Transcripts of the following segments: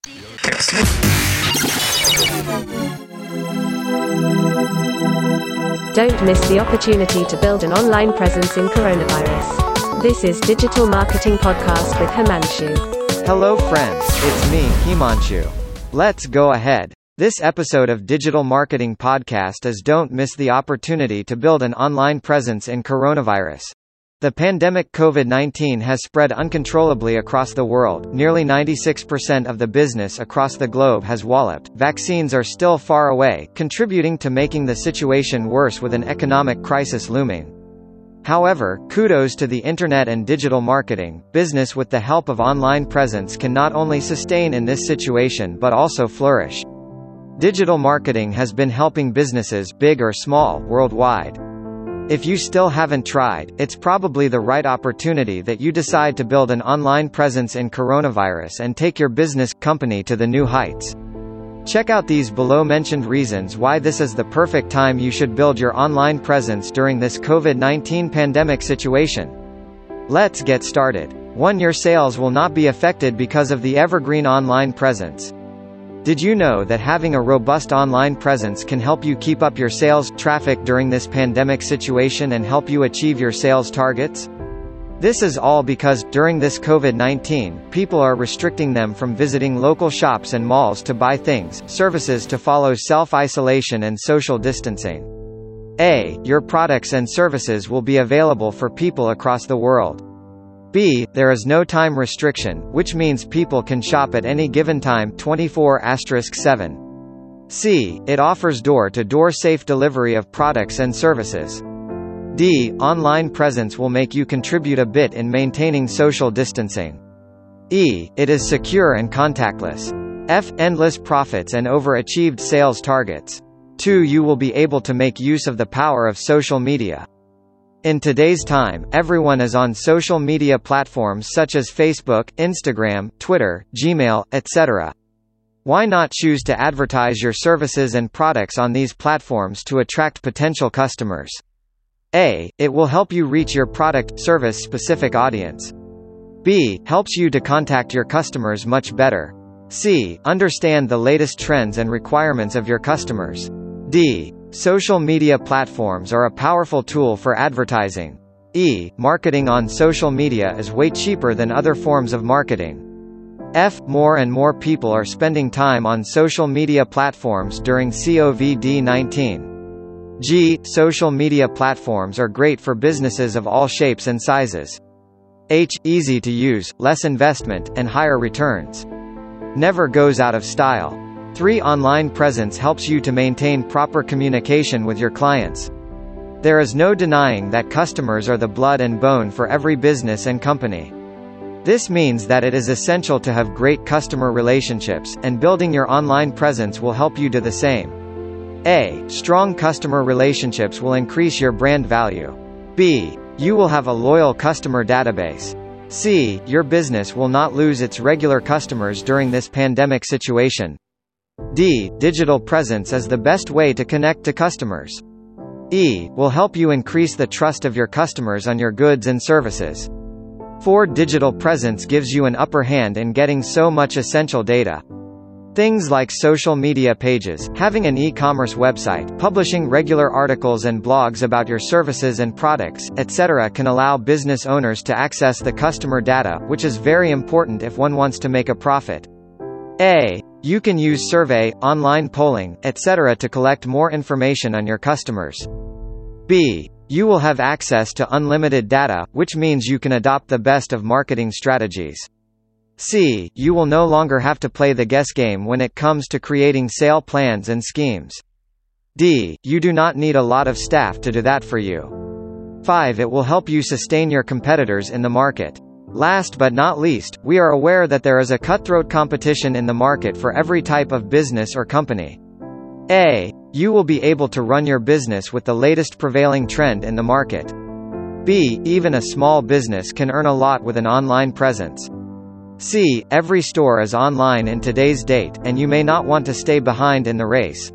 Don't miss the opportunity to build an online presence in coronavirus. This is Digital Marketing Podcast with Himanshu. Hello friends, it's me, Himanshu. Let's go ahead. This episode of Digital Marketing Podcast is Don't miss the opportunity to build an online presence in coronavirus. The pandemic COVID-19 has spread uncontrollably across the world. Nearly 96% of the business across the globe has walloped. Vaccines are still far away, contributing to making the situation worse with an economic crisis looming. However, kudos to the internet and digital marketing. Business with the help of online presence can not only sustain in this situation but also flourish. Digital marketing has been helping businesses, big or small, worldwide. If you still haven't tried, it's probably the right opportunity that you decide to build an online presence in coronavirus and take your business, company to the new heights. Check out these below-mentioned reasons why this is the perfect time you should build your online presence during this COVID-19 pandemic situation. Let's get started. 1. Your sales will not be affected because of the evergreen online presence. Did you know that having a robust online presence can help you keep up your sales traffic during this pandemic situation and help you achieve your sales targets? This is all because, during this COVID-19, people are restricting them from visiting local shops and malls to buy things, services to follow self-isolation and social distancing. A. Your products and services will be available for people across the world. B. There is no time restriction, which means people can shop at any given time 24*7. C. It offers door-to-door safe delivery of products and services. D. Online presence will make you contribute a bit in maintaining social distancing. E. It is secure and contactless. F. Endless profits and overachieved sales targets. 2. You will be able to make use of the power of social media. In today's time, everyone is on social media platforms such as Facebook, Instagram, Twitter, Gmail, etc. Why not choose to advertise your services and products on these platforms to attract potential customers? A. It will help you reach your product, service specific audience. B. Helps you to contact your customers much better. C. Understand the latest trends and requirements of your customers. D. Social media platforms are a powerful tool for advertising. E. Marketing on social media is way cheaper than other forms of marketing. F. More and more people are spending time on social media platforms during COVID-19. G. Social media platforms are great for businesses of all shapes and sizes. H. Easy to use, less investment, and higher returns. Never goes out of style. 3. Online presence helps you to maintain proper communication with your clients. There is no denying that customers are the blood and bone for every business and company. This means that it is essential to have great customer relationships, and building your online presence will help you do the same. A. Strong customer relationships will increase your brand value. B. You will have a loyal customer database. C. Your business will not lose its regular customers during this pandemic situation. D. Digital presence is the best way to connect to customers. E. Will help you increase the trust of your customers on your goods and services. 4. Digital presence gives you an upper hand in getting so much essential data. Things like social media pages, having an e-commerce website, publishing regular articles and blogs about your services and products, etc. can allow business owners to access the customer data, which is very important if one wants to make a profit. A. You can use survey, online polling, etc. to collect more information on your customers. B. You will have access to unlimited data, which means you can adopt the best of marketing strategies. C. You will no longer have to play the guess game when it comes to creating sale plans and schemes. D. You do not need a lot of staff to do that for you. 5. It will help you sustain your competitors in the market. Last but not least, we are aware that there is a cutthroat competition in the market for every type of business or company. A. You will be able to run your business with the latest prevailing trend in the market. B. Even a small business can earn a lot with an online presence. C. Every store is online in today's date, and you may not want to stay behind in the race.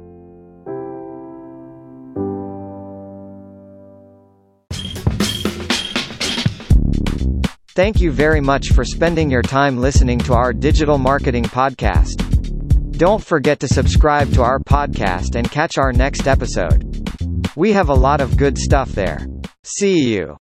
Thank you very much for spending your time listening to our digital marketing podcast. Don't forget to subscribe to our podcast and catch our next episode. We have a lot of good stuff there. See you.